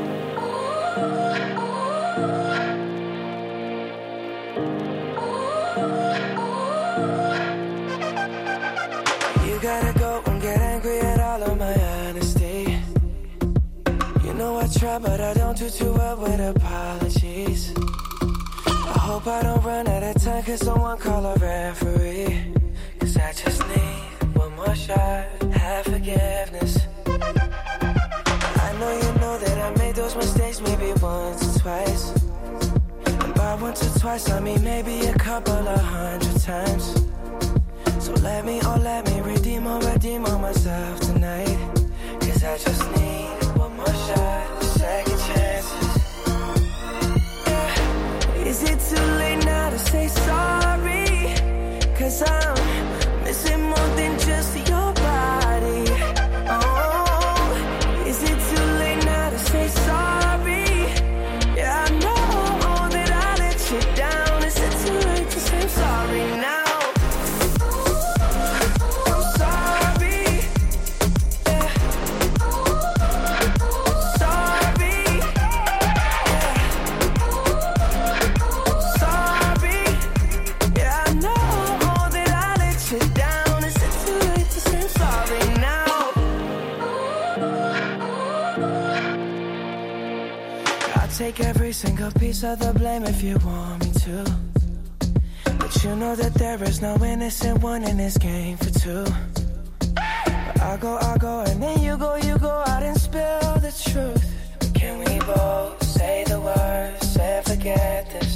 Try, but I don't do too well with apologies. I hope I don't run out of time, cause someone call a referee. Cause I just need one more shot, have forgiveness. I know you know that I made those mistakes maybe once or twice. And by once or twice I mean maybe a couple of hundred times. So let me, oh let me redeem or redeem on myself tonight. Cause I just need one more shot. Second chances. Yeah. Is it too late now to say sorry? Cause I'm missing more than just your body. Oh, is it too late now to say sorry? Yeah, I know that I let you down. Is it too late to say sorry now? Take every single piece of the blame if you want me to. But you know that there is no innocent one in this game for two. But I go, I go, and then you go, you go out and spill the truth. Can we both say the words and forget this?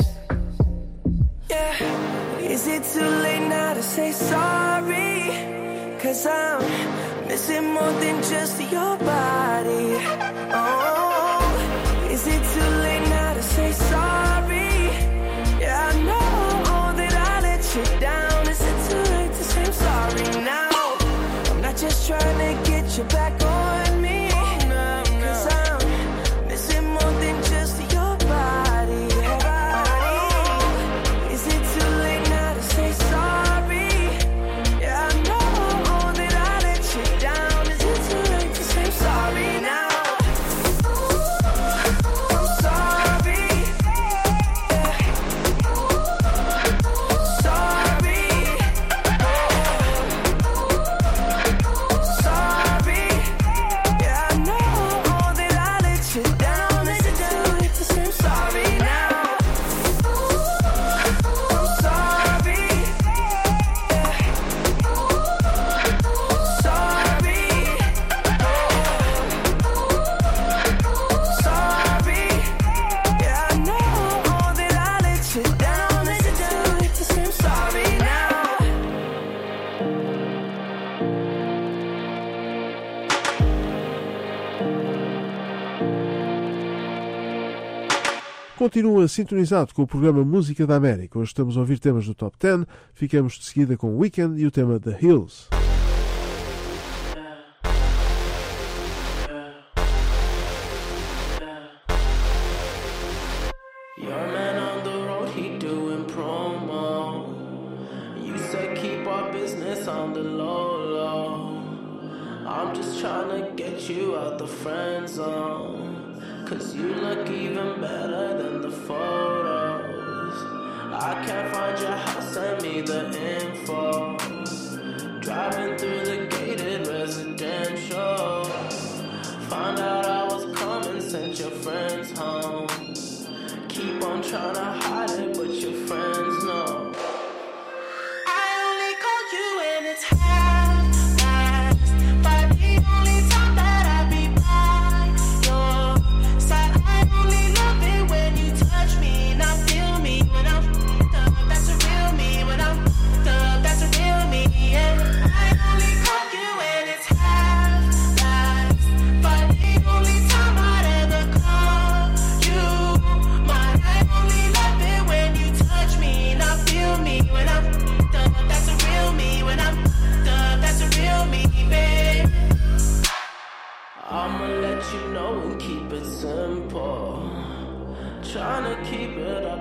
Yeah. Is it too late now to say sorry? Cause I'm missing more than just your body. Oh, is it too late now to say sorry? Yeah, I know that I let you down. Is it too late to say I'm sorry now? I'm not just trying to get you back on me. Cause I'm missing more than just your body. Oh, is it too late now to say sorry? Yeah, I know that I let you down. Is it too late to say I'm sorry now? Continua sintonizado com o programa Música da América. Hoje estamos a ouvir temas do Top dez. Ficamos de seguida com o Weekend e o tema The Hills. Cause you look even better than the photos. I can't find your house, send me the info. Driving through the gated residential. Found out I was coming, sent your friends home. Keep on trying to hide it, but your friends know. I only call you when it's half-past, but the only time that I be by your side, I only love it when you touch me, not feel me when I'm f***ed up. That's a real me when I'm f***ed up. That's a real me. Yeah. I only call you when it's half.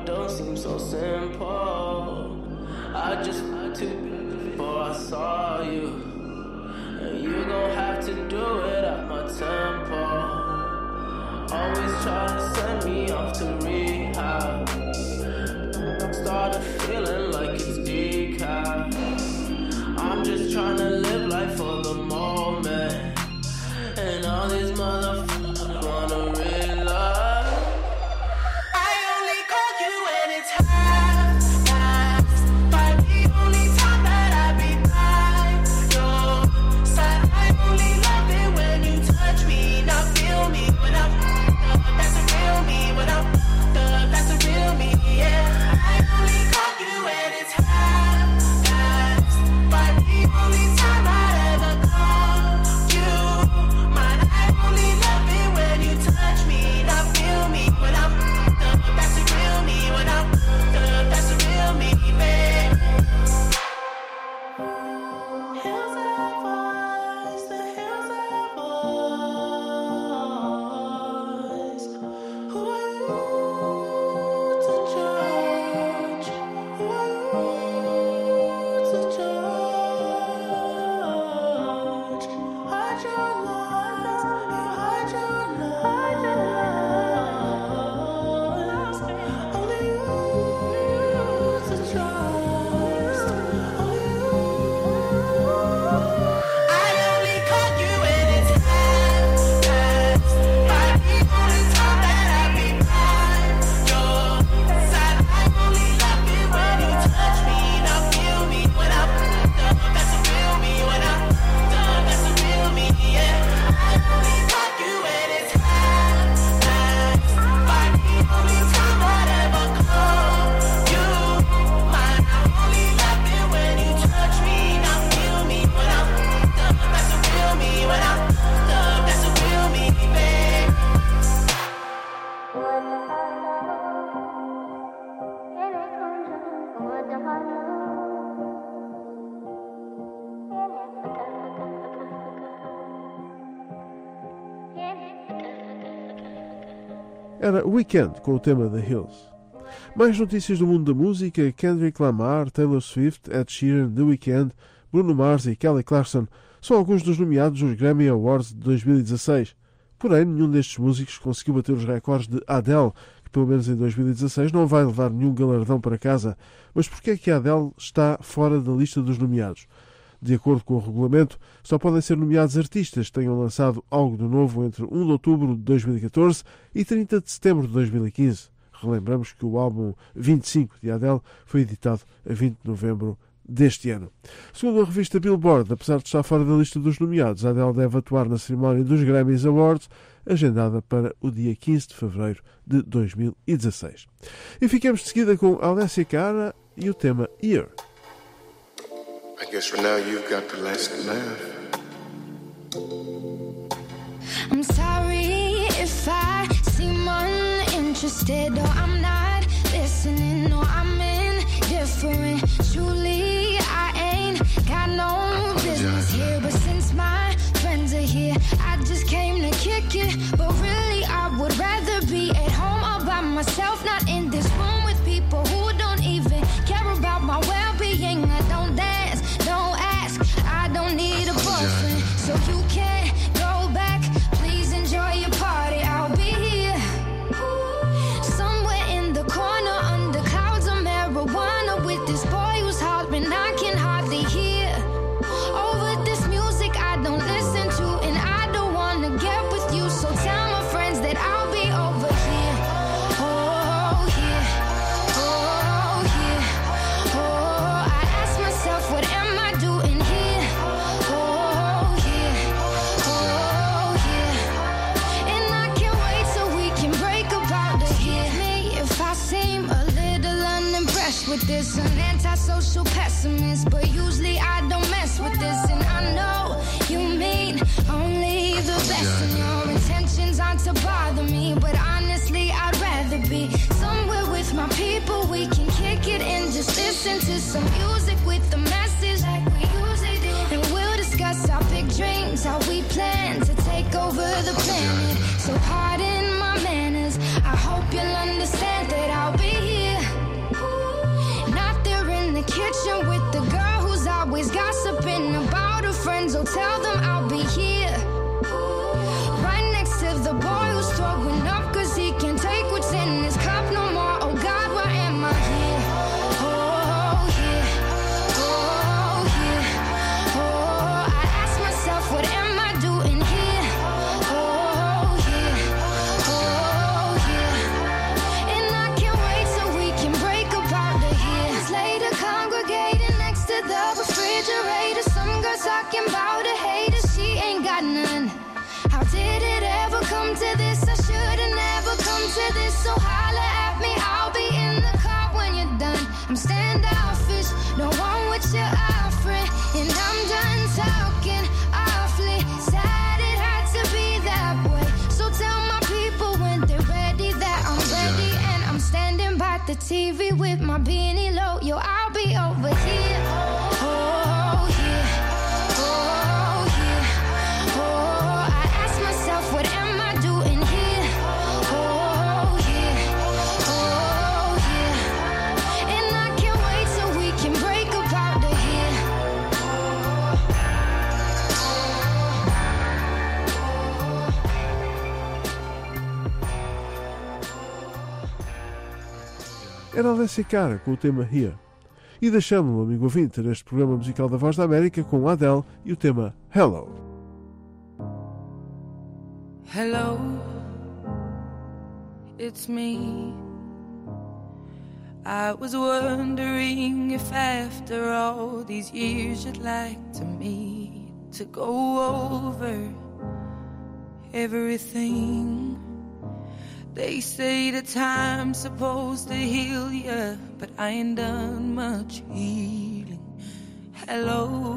life don't seem so simple. I just had to before I saw you, and you gon' have to do it at my tempo. Always try to send me off to rehab. Started feeling like it's decaf. I'm just trying to live life for the moment, and all these motherfuckers wanna realize I only call you when it's half past five. The only time that I be by your side. I only love it when you touch me, not feel me when I'm up. That's a real me when I'm up. That's a real me, yeah. I only call you when it's half past five. The only time I'd ever call you mine. I only love it when you touch me, not feel me when I'm up. That's a real me when I'm up. That's a real me, babe. Hills have voice, the hills have voice. Who are you to judge? Who are you to judge? Hide your lies, you hide your lies. Only you to trust. Only you. I only call you when it's half past five. The only time that I be by your side. I only love it when you touch me, not feel me when I'm up. That's a real me when I'm up. That's a real me, yeah. I only call you when it's half past five. The only time I'd ever call you mine. I only love it when you touch me, not feel me when I'm up. That's a real me when I'm up. That's a real me, babe. Era Weekend com o tema The Hills. Mais notícias do mundo da música. Kendrick Lamar, Taylor Swift, Ed Sheeran, The Weeknd, Bruno Mars e Kelly Clarkson são alguns dos nomeados nos Grammy Awards de dois mil e dezasseis. Porém, nenhum destes músicos conseguiu bater os recordes de Adele, que pelo menos em dois mil e dezasseis não vai levar nenhum galardão para casa. Mas porquê é que a Adele está fora da lista dos nomeados? De acordo com o regulamento, só podem ser nomeados artistas que tenham lançado algo de novo entre um de outubro de dois mil e catorze e trinta de setembro de dois mil e quinze. Relembramos que o álbum vinte e cinco de Adele foi editado a vinte de novembro deste ano. Segundo a revista Billboard, apesar de estar fora da lista dos nomeados, Adele deve atuar na cerimónia dos Grammy Awards, agendada para o dia quinze de fevereiro de dois mil e dezasseis. E ficamos de seguida com Alessia Cara e o tema Year. I guess for now you've got the last laugh. I'm sorry if I seem uninterested or I'm not listening or I'm indifferent. Truly, I ain't got no business here, but since my friends are here, I just came to kick it. But really, I would rather be at home all by myself, not in this room with people who don't even care about my well-being. I don't dance, don't ask, I don't need a boyfriend, so you can't go back. Please enjoy your party, I'll be here somewhere in the corner under clouds of marijuana with this boy who's hollering I can hardly hear over this music I don't listen to, and I don't wanna get with you, so tell my friends that I'll be over here. Oh yeah, oh yeah, oh, I ask myself what am I doing here? Oh yeah, oh yeah, and I can't wait till we can break up out of here. Me if I seem a little unimpressed with this, an antisocial pessimist, but usually I don't mess with this, and I know you mean only the best, and your intentions aren't to bother me, but honestly I'd rather be somewhere with my people. We can kick it and just listen to some music with the message like we usually do, and we'll discuss our big dreams, how we plan to take over the planet. So pardon my manners, I hope you'll understand that I'll be here always gossiping about her friends. Oh, tell them I'll be here, right next to the boy who's throwing up cause he can't take what's in his cup no more. Oh God, where am I here? Oh yeah, oh yeah, oh, I ask myself, what am I doing here? Oh yeah, oh yeah, and I can't wait till we can break apart the years later, congregating next to the refrigerator. Some girls talking about a hater, she ain't got none. How did it ever come to this? I should've never come to this. So holla at me, I'll be in the car when you're done. I'm standoffish, don't want what you're offering, and I'm done talking awfully. Sad it had to be that way. So tell my people when they're ready that I'm ready, and I'm standing by the T V with my beanie low. Yo, I'll be over here. Oh yeah, oh yeah, oh, I ask myself, what am I doing here? Oh yeah, oh yeah, and I can't wait till we can break apart the here. Era Alessia Cara com o tema Here. E deixamos o amigo ouvinte neste programa musical da Voz da América com a Adele e o tema Hello. Hello, it's me. I was wondering if after all these years you'd like to meet to go over everything. They say the time's supposed to heal ya, but I ain't done much healing. Hello,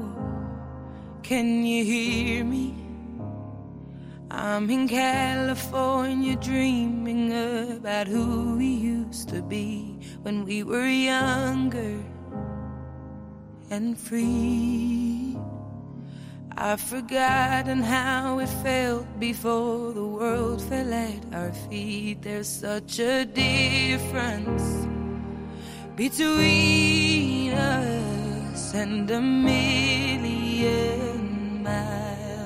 can you hear me? I'm in California dreaming about who we used to be when we were younger and free. I've forgotten how it felt before the world fell at our feet. There's such a difference between us and a million miles.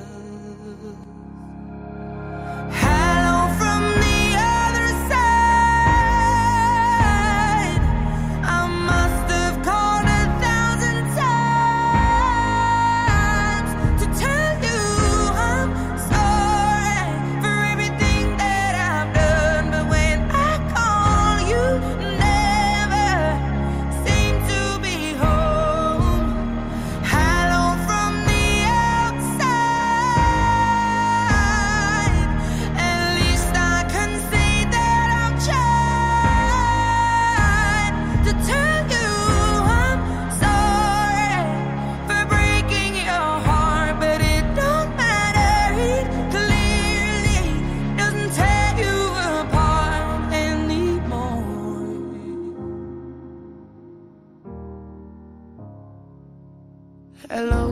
Hello,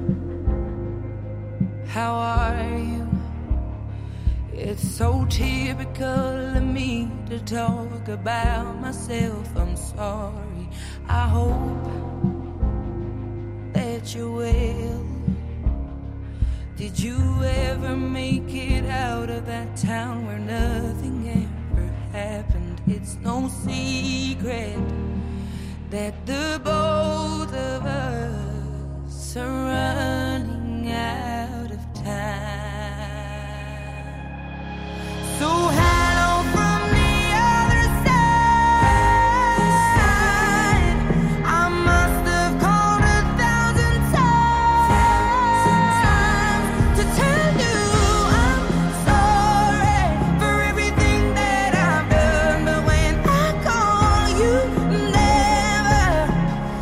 how are you? It's so typical of me to talk about myself. I'm sorry. I hope that you're well. Did you ever make it out of that town where nothing ever happened? It's no secret that the both of us are running out of time. So hello from the other side. I must have called a thousand times to tell you I'm sorry for everything that I've done. But when I call you, never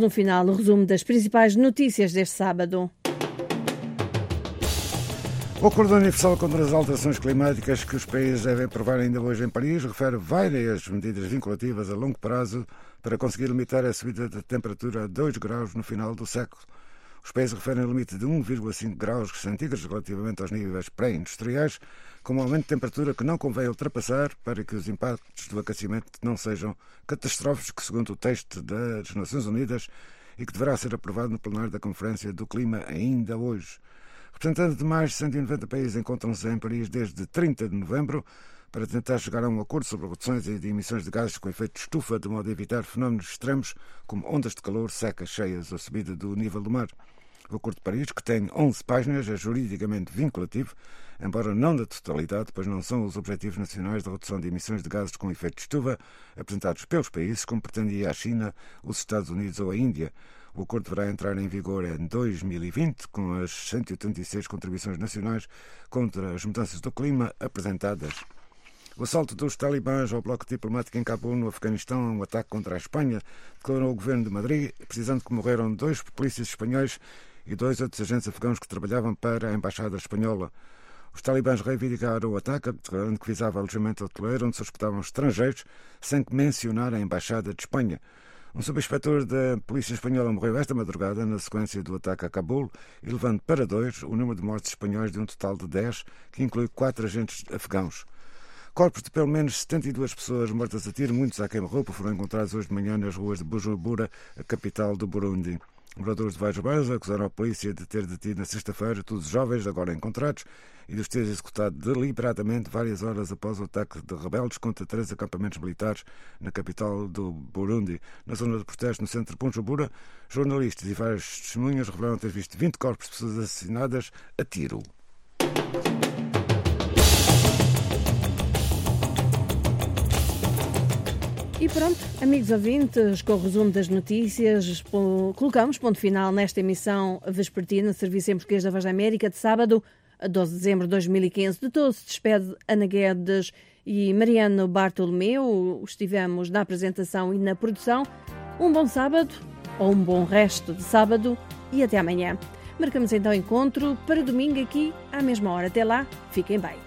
no final o resumo das principais notícias deste sábado. O Acordo Universal contra as Alterações Climáticas que os países devem aprovar ainda hoje em Paris refere várias medidas vinculativas a longo prazo para conseguir limitar a subida da temperatura a dois graus no final do século. Os países referem o limite de um vírgula cinco graus centígrados relativamente aos níveis pré-industriais, como um aumento de temperatura que não convém ultrapassar para que os impactos do aquecimento não sejam catastróficos, segundo o texto das Nações Unidas, e que deverá ser aprovado no plenário da Conferência do Clima ainda hoje. Representantes de mais de cento e noventa países encontram-se em Paris desde trinta de novembro para tentar chegar a um acordo sobre reduções de emissões de gases com efeito de estufa, de modo a evitar fenómenos extremos como ondas de calor, secas, cheias ou subida do nível do mar. O Acordo de Paris, que tem onze páginas, é juridicamente vinculativo, embora não na totalidade, pois não são os Objetivos Nacionais de Redução de Emissões de Gases com efeito de estufa apresentados pelos países, como pretendia a China, os Estados Unidos ou a Índia. O acordo deverá entrar em vigor em dois mil e vinte, com as cento e oitenta e seis contribuições nacionais contra as mudanças do clima apresentadas. O assalto dos talibãs ao bloco diplomático em Cabul, no Afeganistão, é um ataque contra a Espanha, declarou o governo de Madrid, precisando que morreram dois polícias espanhóis e dois outros agentes afegãos que trabalhavam para a Embaixada Espanhola. Os talibãs reivindicaram o ataque, declarando que visava alojamento hoteleiro onde se hospedavam estrangeiros, sem mencionar a Embaixada de Espanha. Um subinspetor da Polícia Espanhola morreu esta madrugada na sequência do ataque a Cabul, elevando para dois o número de mortes espanhóis de um total de dez, que inclui quatro agentes afegãos. Corpos de pelo menos setenta e duas pessoas mortas a tiro, muitos à queima-roupa, foram encontrados hoje de manhã nas ruas de Bujumbura, a capital do Burundi. Moradores de vários bairros acusaram a polícia de ter detido na sexta-feira todos os jovens agora encontrados e de os ter executado deliberadamente várias horas após o ataque de rebeldes contra três acampamentos militares na capital do Burundi. Na zona de protesto no centro de Bujumbura, jornalistas e várias testemunhas revelaram ter visto vinte corpos de pessoas assassinadas a tiro. E pronto, amigos ouvintes, com o resumo das notícias, colocamos ponto final nesta emissão vespertina, Serviço em Português da Voz da América, de sábado, doze de dezembro de dois mil e quinze. De todos se despede Ana Guedes e Mariano Bartolomeu. Estivemos na apresentação e na produção. Um bom sábado, ou um bom resto de sábado, e até amanhã. Marcamos então encontro para domingo aqui à mesma hora. Até lá, fiquem bem.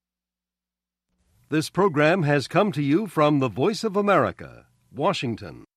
This program has come to you from the Voice of America, Washington.